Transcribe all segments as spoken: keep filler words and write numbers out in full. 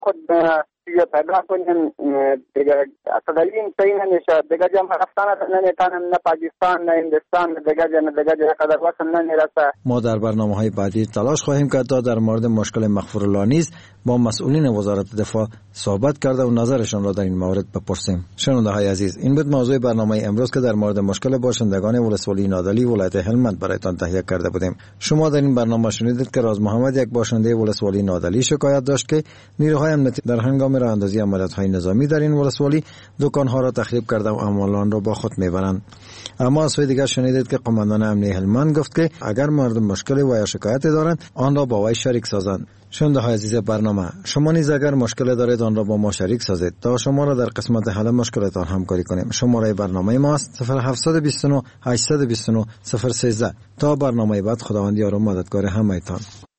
خود دیگه پیدا کنیم دیگه اصلا این صحیح نمیشه دیگه جمع رفتن نمیتونم نه پاکستان نه هندوستان دیگه جمع دیگه جمع قدر واسه نمیرسه. ما در برنامه‌های بعدی تلاش خواهیم کرد تا در مورد مشکل مغفورالله نیز با مسئولین وزارت دفاع صحبت کرده و نظرشان را در این مورد بپرسیم. شنونده‌های عزیز، این بود موضوع برنامه امروز که در مورد مشکل باشندگان ولسوالی نادعلی ولایت هلمند برایتان تهیه کرده بودیم. شما در این برنامه شنیدید که راز محمد یک باشنده ولسوالی نادعلی شکایت داشت که نیروهای امنیتی در هنگام راهاندازی عملیات‌های نظامی در این ولسوالی دکان‌ها را تخریب کرده و اموال را با خود میبرند. اما از سوی دیگر شنیدید که قماندان امنیتی هلمند گفت که اگر مردم مشکلی و یا شکایتی دارند آن را با وی شریک سازند. شنونده‌های عزیز برنامه، شما نیز اگر مشکل دارید آن را با ما شریک سازید تا شما را در قسمت حل مشکلتان همکاری کنیم. شماره برنامه ما است صفر هفت دو نه هشت دو نه صفر یک سه. تا برنامه بعد، خداوند یار و مددگار همه‌تان.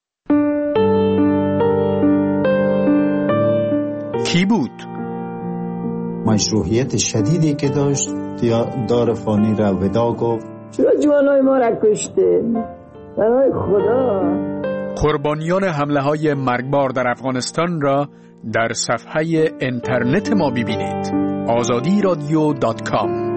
کی بود؟ مشروعیت شدیدی که داشت دار فانی را ودا گفت. چرا جوانای ما را کشته؟ برای خدا. قربانیان حمله های مرگبار در افغانستان را در صفحه اینترنت ما ببینید. آزادی رادیو دات کام.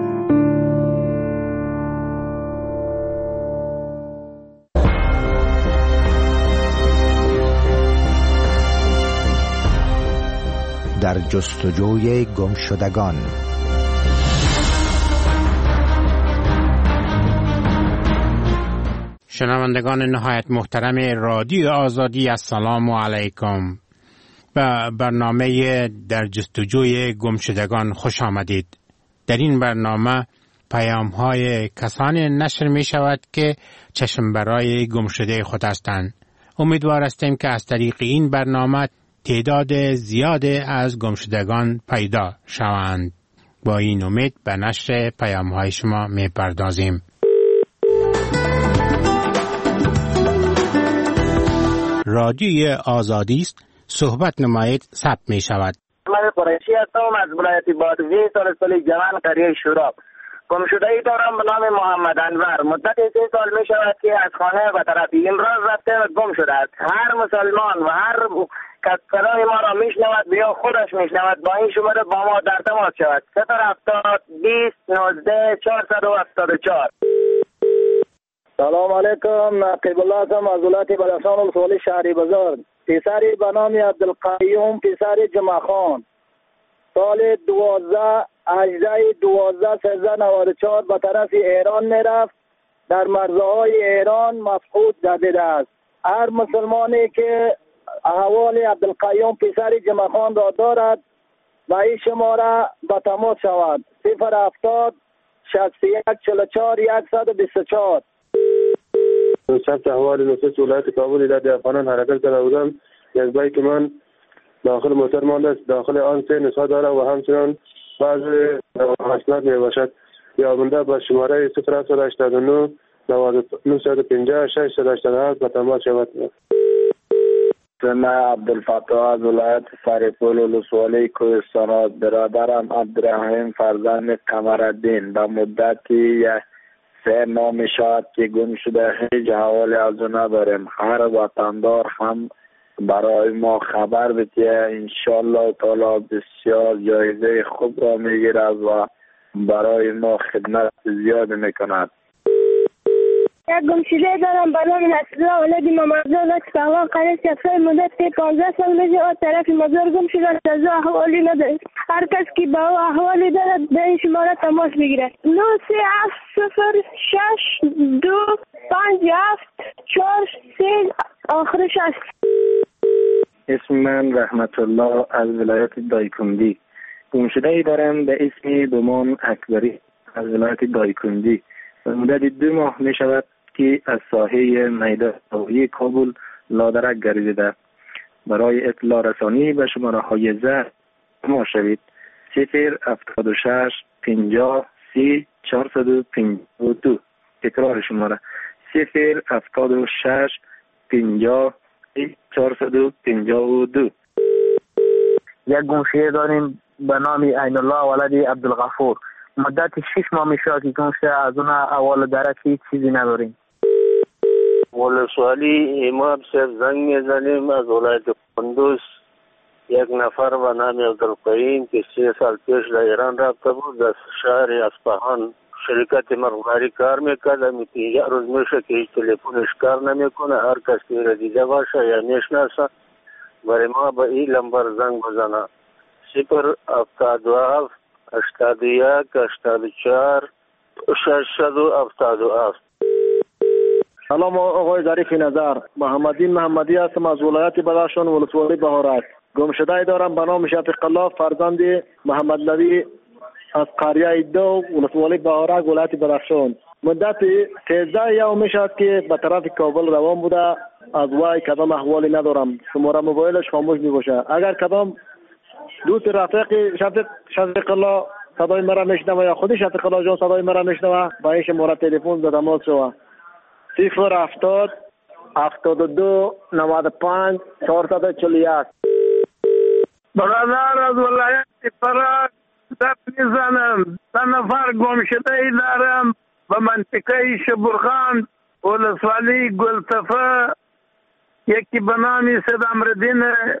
در جستجوی گمشدگان. شنوندگان نهایت محترم رادیو آزادی، السلام علیکم. به برنامه در جستجوی گمشدگان خوش آمدید. در این برنامه پیام های کسانی نشر می شود که چشم برای گمشده خود هستند. امیدوار هستیم که از طریق این برنامه تعداد زیاد از گمشدگان پیدا شوند. با این امید به نشر پیام های شما می پردازیم. رادیوی آزادی است، صحبت نمایید، ثبت می شود. من قریشی هستم از ولایت بادغیس سال سال جوان قریه شوراب. گمشدگی دارم به نام محمد انور. مدت سه سال می شود که از خانه و طرفی امراض رفته و گم شده است. هر مسلمان و هر کس صدای ما را می شنود بیا خودش می شنود با این شماره با ما در تماس شود. صفر هفتاد بیست نوزده چهارصد و هفتاد و چهار. سلام علیکم. نقیب الله هستم از ولایت بدخشان ولسوالی شهری بزرگ. پسری به نام عبدالقیوم پسر جمعه خان سال دوازده هجده دوازده سیزده نود و چهار به طرف ایران میرفت. در مرزهای ایران مفقود گردیده است. هر مسلمانی که احوال عبدالقیوم پسر جمعه خان را دارد و این شماره به تماس شود. صفر هفتاد شصت و یک چهل و چهار صد و بیست و چهار. ثبت احوال نفس ولایت کابل ایالت افغانان حرکت کرده بودم. یک بایک من داخل موتر مانده است. داخل آن سه نسخه داره و همچنان بعض اسناد می باشد. یابنده با شماره صفر هفت هشتاد و نه نهصد و پنجاه ششصد و هشتاد و هفت به تماس شود. من عبدالفتاح از ولایت سرپل ولسوالی کوهستان. برادرم عبدالرحیم فرزند قمرالدین به مدتی سه ماه می شود که گم شده. هیچ حوالی از او نداریم. هر وطندار هم برای ما خبر بده. انشالله تعالی بسیار جایزه خوب را می گیرد و برای ما خدمت زیاد می کند. یک گمشده دارم به نام نصرالله ولد محمدزاد از فغان قریب سفر مدت پانزده سال میشه از طرف مزار گم شده. از او احوالی نداره. هر کس که به او احوالی دارد به این شماره تماس بگیرد. نه سه هفت صفر شش دو پنج هفت چهار سه آخرش است. اسم من رحمت الله از ولایت دایکندی. گمشده ای دارم به اسم بومان اکبری از ولایت دایکندی. مدت دو ماه می شود که از ساحه میدان هوایی کابل لادرک گردیده. برای اطلاع رسانی به شماره های زر ما شوید. صفر هفتاد و شش پنجاه سی چهارصد و پنجاه و دو. تکرار شماره صفر هفتاد و شش پنجاه سی چهارصد و پنجاه و دو. یک گمشده داریم به نام عین الله ولد عبدالغفور. مدت شش ماه می شود که گمشده. از اون اول درک هیچ چیزی نداریم. ولسوالی امام صاحب زنگ میزنیم از ولایت قندوز. یک نفر به نام عبدالقیوم که سه سال پیش در ایران رفته بود، در شهر اصفهان شرکت مخبری کار میکرد. اینجا روز میشه که هیچ تلفنش کار نمیکنه. هر کس که را دیده باشه یا میشناسه برای ما به این لمبر زنگ بزنه: صفر هفتاد و هفت هشتاد و یک هشتاد و چهار ششصد و هفتاد و هفت. سلام آقای ظریف نظر، محمدین محمدی هستم از ولایت بدخشان، ولسوالی بهارک. گمشده دارم به نام شفیق الله فرزند محمد لوی از قریه دو، ولسوالی بهارک، ولایت بدخشان. مدت سیزده یوم میشد که به طرف کابل روان بوده. از وای کدام احوالی ندارم. شماره موبایلش خاموش میباشه. اگر کدام دوست رفیق شفیق شفیق الله صدای مرا میشنوه یا خودی شفیق الله جان صدای مرا میشنوه، با این شماره تلفن به تماس شوه: صفر هفتاد هفتاد و دو نود و پنج چهارصد و چهل و یک. برادر از ولایت فرا دست میزنم. سه نفر گم شده ای دارم به منطقه شبرخان، ولسوالی گلتفه. یکی به نام سید امردین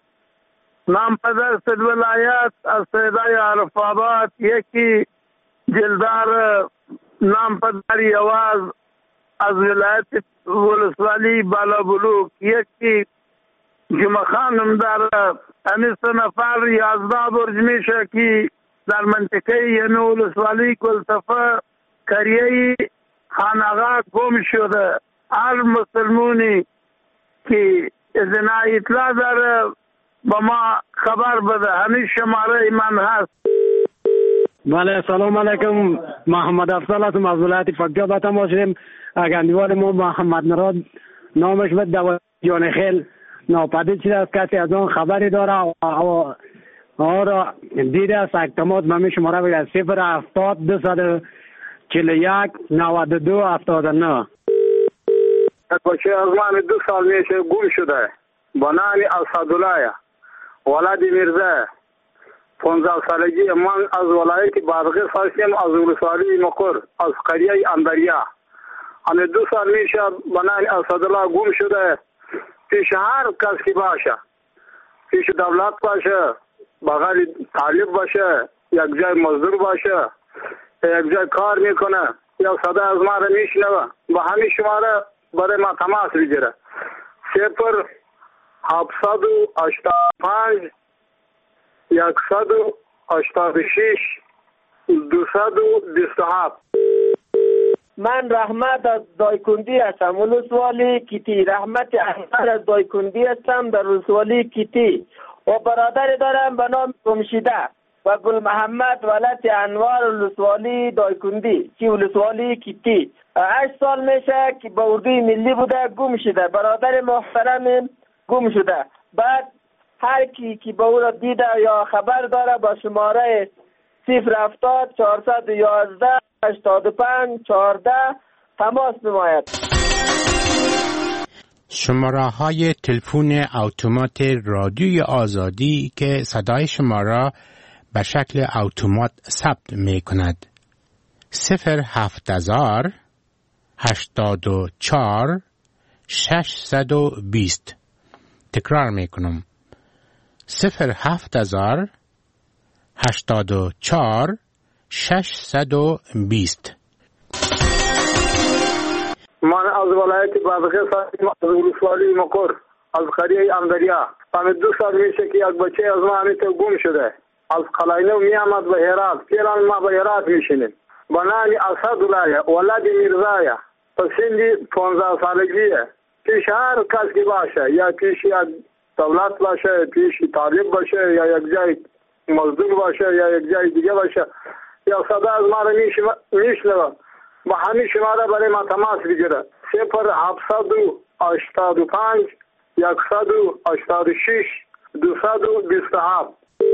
نام پدر سید ولایت از سیدای عرف آباد، یکی جلدار نام پدر یواز از ولایت ولسوالی بالا بلوک، یکی جمعه خانم داره. همین سه نفر یازده برج میشه که در منطقه یعنی ولسوالی گلتفه کریه خانقاه گم شده. هر مسلمونی که از اینا اطلاع داره با ما خبر بده. همین شماره من هست. بله سلام علیکم، محمد افضل هستم از ولایت فقیه. با تماس شدیم اگندوار ما محمد مراد نامش به دو جان خیل ناپدید شده است. کسی از آن خبری داره و آره دیده است اکتماس به می شماره بگه: صفر هفتاد دو صد چهل و یک نود و دو هفتاد و نه. بچه از من دو سال میشه گم شده. بنانی اسدالله ولد میرزا، پانزده سالگی. من از ولایت بادغیس هستم، از ولسوالی مقر، از قریه اندریا. همه دو سال میشه بنانی اسدالله گم شده. پیش هر کس که باشه، پیش دولت باشه، بغل طالب باشه، یک جای مزدور باشه، یک جای کار میکنه یا صدا از ما را میشنوه، با همین شماره برای ما تماس بگیره: صفر هفتصد و هشتاد و پنج یکصد و هشتاد و شش دوصد و بیست و هفت. من رحمت از دایکندی هستم، ولسوالی کیتی. رحمت احمد از دایکندی هستم در ولسوالی کیتی و برادری دارم به نام گمشده و گل محمد ولایت انوار ولسوالی دایکندی چی ولسوالی کیتی. هشت سال میشه که با اردوی ملی بوده گم شده. برادر محترم گم شده. بعد هر کی که با او را دیده یا خبر داره با شماره صفر هفتاد چهارصد و یازده هشتاد و پنج چهارده تماس نماید. شماره های تلفن اتومات رادیوی آزادی که صدای شما را به شکل اتومات ثبت می کند: صفر هفت هزار هشتاد و چهار ششصد و بیست. تکرار می کنم: صفر هفت هزار هشتاد و چهار ششصد و بیست. من از ولایت بادغیس هستم، از ولسوالی مقر، از قریه اندریا. همه دو سال میشه که یک بچه از ما همیته گم شده. از قلاینو می آمد به هرات. فعلا ما به هرات میشینیم. بنانی اسدالله ولد میرزا، سنی پانزده سالگیه. پیش هر کس که باشه، یا پیش یک دولت باشه، پیش طالب باشه، یا یک جای مزدور باشه، یا یک جای دیگه باشه، یا صدا از ما را میشنوه، با همین شماره برای ما تماس بگیره: صفر هفتصد و هشتاد و پنج یکصد و هشتاد و شش دوصد و بیست و هفت.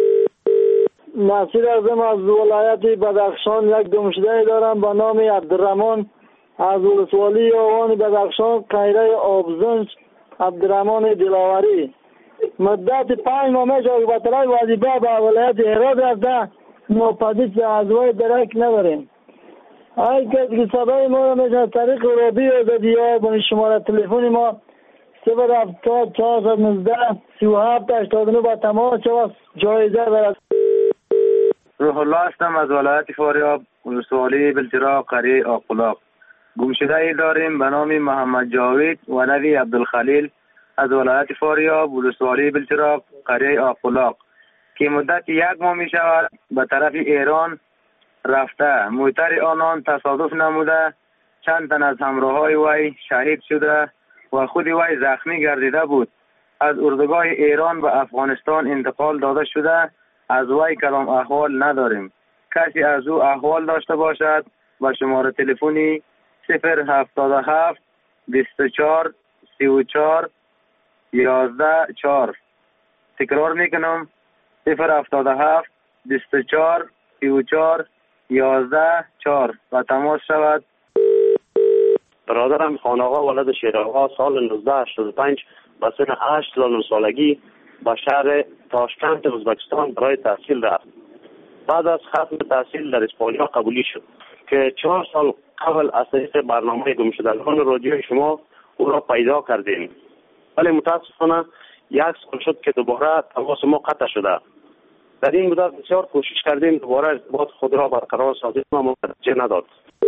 ناصر اعظم از ولایت بدخشان یک گمشده دارم به نام عبدالرحمن از ولسوالی آوان بدخشان قیره آبزنج عبدالرحمن دلاوری. مدت پنج ماه میشه که به طرف وظیفه به ولایت هرات رفته ناپدید از وای درک نداریم. هر کس که صدای ما را میشه طریق رادیو دادی یا با شماره تلفن ما صفر هفتاد چهارصد و نوزده سی و هفت هشتاد و نه با تماس شود جایزه برد. روح الله هستم از ولایت فاریاب، ولسوالی بلچراغ، قریه آقلاق. گمشده ای داریم به نام محمد جاوید ولدی عبدالخلیل از ولایت فاریاب، ولسوالی بلچراغ، قریه آقلاق که مدت یک ماه می شود به طرف ایران رفته. موتر آنان تصادف نموده، چند تن از همراه های وی شهید شده و خود وی زخمی گردیده بود. از اردوگاه ایران به افغانستان انتقال داده شده. از وی کلام احوال نداریم. کسی از او احوال داشته باشد با شماره تلفنی صفر هفتاد و هفت بیست و چهار سی و چهار یازده چهار. تکرار میکنم صفر هفتاد و هفت بیست و چهار سی و چهار یازده چهار و تماس شود. برادرم خان آقا ولد شیر آقا سال نوزده هشتاد و پنج به سن هشت سال سالگی به شهر تاشکند ازبکستان برای تحصیل رفت. بعد از ختم تحصیل در اسپانیا قبولی شد که چهار سال قبل از طریق برنامه گمشدگان رادیوی شما او را پیدا کردیم، ولی متاسفانه یک سال شد که دوباره تماس ما قطع شده. در این مدت بسیار کوشش کردیم دوباره ارتباط خود را برقرار سازیم اما نتیجه نداد.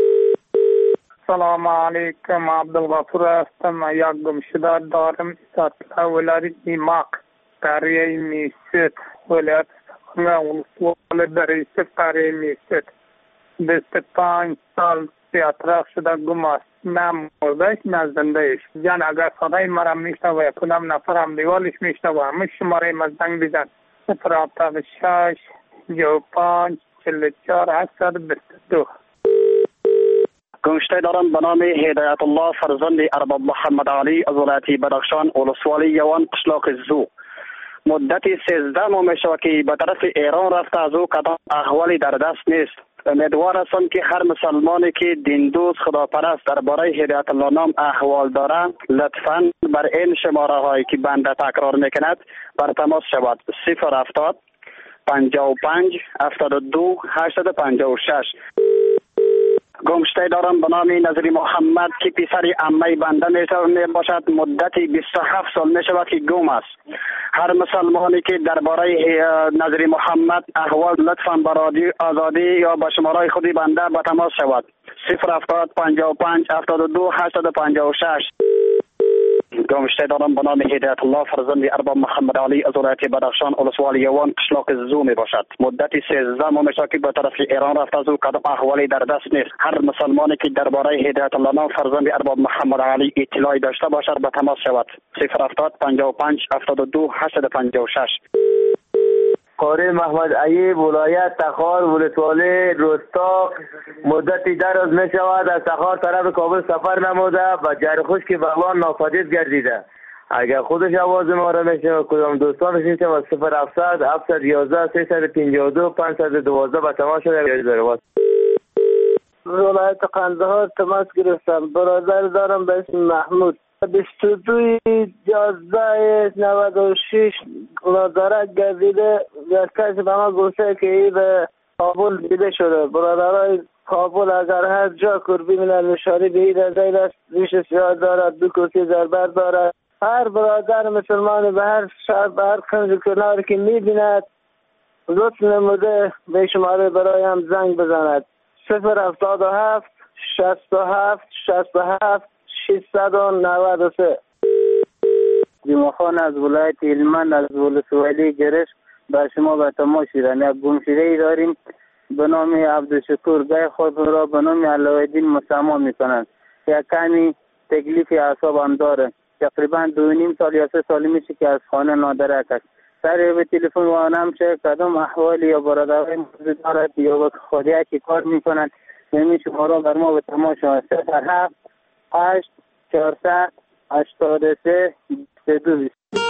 سلام علیکم، عبدالغفور هستم. یک گمشده دارم سطح ولایت نیماق، قریه میست، ولایت ولسوالی دریسه، قریه میست. بیست و پنج سال اطراف شده گم است، نه مردهش نه زندهش. جان اگر صدای مرا میشنوه کدام نفر هم دیوالش میشنوه همه شماره ما زنگ بزن صفر هفتاد و شش جو پنج چل چهار هشتصد و بیست و دو. گمشته دارم به نام هدایت الله فرزند ارباب محمد علی از ولایت بدخشان، ولسوالی یوان، قشلاق زو. مدت سیزده ماه می شود که به طرف ایران رفته. از او کدام احوالی در دست نیست. امیدوار هستم که هر مسلمانی که دین دوست خداپرست درباره هدایت الله نام احوال داره لطفاً بر این شماره هایی که بنده تکرار میکند بر تماس شود. صفر هفتاد پنجاه و پنج هفتاد و دو هشتصد و پنجاه و شش. گمشته دارم به نام نظری محمد که پسر عمه بنده می باشد. مدتی بیست و هفت سال می شود که گم است. هر مسلمانی که درباره نظری محمد احوال لطفاً به رادیو آزادی یا به شماره خودی بنده به تماس شود. صفر هفتاد پنجاه و پنج هفتاد و دو هشتصد و پنجاه و شش. گمشته دارم به نام هدایت الله فرزند ارباب محمد علی از ولایت بدخشان، ولسوالی یوان، قشلاق زو می باشد. مدت سیزده ماه می شود که به طرف ایران رفته. از او کدام احوالی در دست نیست. هر مسلمانی که درباره هدایت الله نام فرزند ارباب محمد علی اطلاعی داشته باشد به تماس شود. صفر هفتاد پنجاه و پنج هفتاد و دو هشتصد و پنجاه و شش. قاری محمد ایوب ولایت تخار، ولسوالی رستاق. مدتی دراز می شود از تخار طرف کابل سفر نموده و جرخوش که بغلان ناپدید گردیده. اگر خودش آواز ما را میشنوه کدام دوستان میشنوه از صفر هفتصد هفتصد و یازده سیصد و پنجاه و دو پانصد و دوازده به تماس شده. ولایت قندهار تماس گرفتم. برادر دارم به اسم محمود، بیست و دو یازده نود و شش مدارک گردیده. یک کسی به ما گفته که ای به کابل دیده شده. برادرای کابل اگر هر جا کربی من نشانی به این رضایل است، ریش سیاه دارد، دو کسی زربر دارد. هر برادر مسلمان به هر شهر به هر کنج کنار که میبیند لطف نموده به شماره برای هم زنگ بزند. صفر هفتاد و هفت شصت و هفت شصت و هفت ششصد و نود و سه. جمعه خان از ولایت هلمند از ولسوالی گرش با شما به تماس شدن. یک گمشده ای داریم به نام عبدالشکور، گای خود را به نام علاءالدین مسما میکنند. یک کمی تکلیف اعصاب هم داره. تقریبا دو نیم سال یا سه سالی میشه که از خانه نادرک است. سر به تلفن وانم چه کدام احوالی یا برادرای موجود دارد یا به خودی که کار میکنند نمی شما بر ما به تماس شما. صفر هفت هشت چهارصد هشتاد و سه بیست و دو.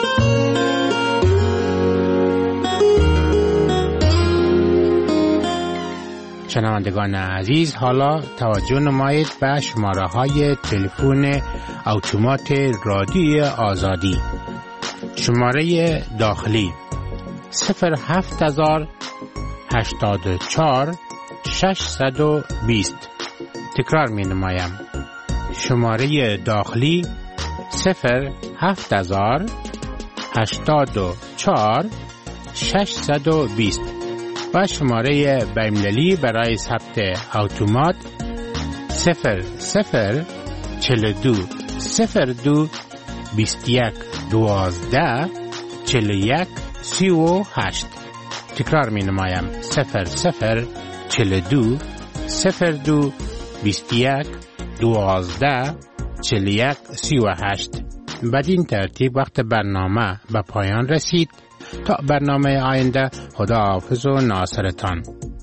شنوندگان عزیز، حالا توجه نمایید به شماره های تلفن اتومات رادیوی آزادی. شماره داخلی صفر هفت هزار هشتاد و چهار ششصد و بیست. تکرار می نمایم. شماره داخلی صفر هفت هزار هشتاد و چهار ششصد و بیست و شماره بین‌المللی برای ثبت اتومات صفر صفر چهل و دو صفر دو بیست و یک دوازده چهل و یک سی و هشت. تکرار می نمایم صفر صفر چهل و دو صفر دو بیست و یک دوازده چهل و یک سی و هشت. بدین ترتیب وقت برنامه به پایان رسید. تا برنامه آینده، خداحافظ و ناصرتان.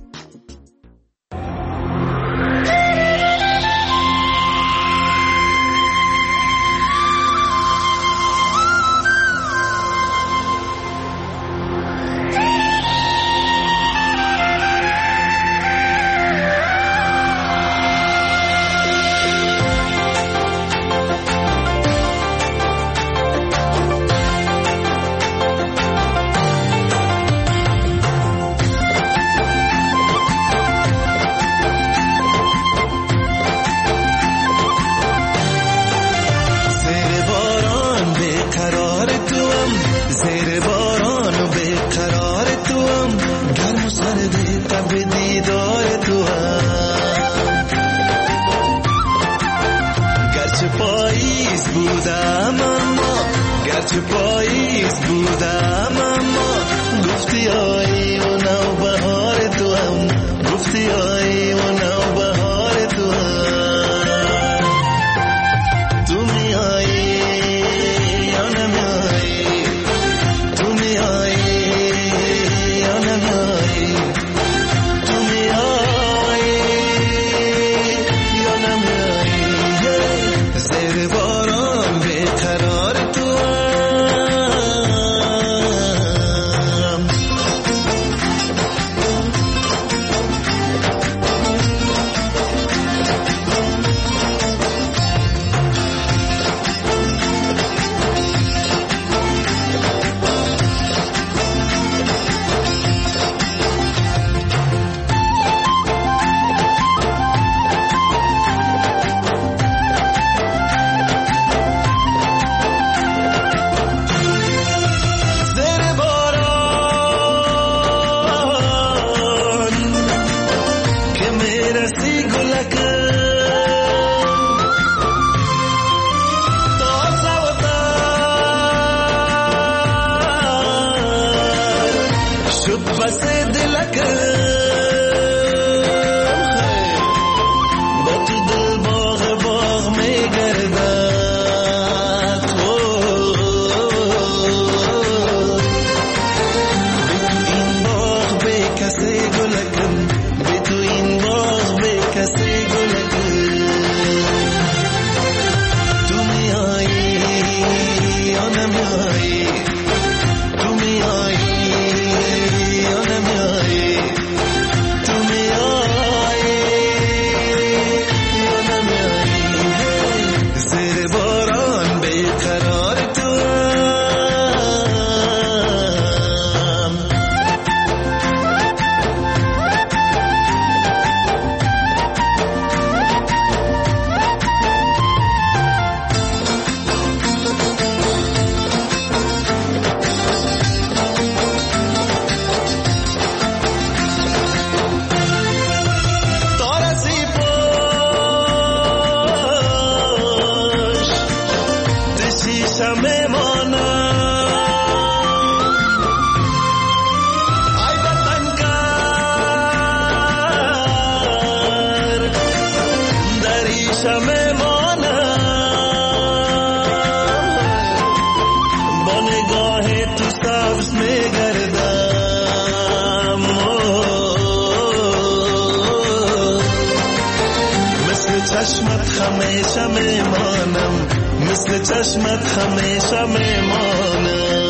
چشمت همیشه میمانم، مثل چشمت همیشه میمانم.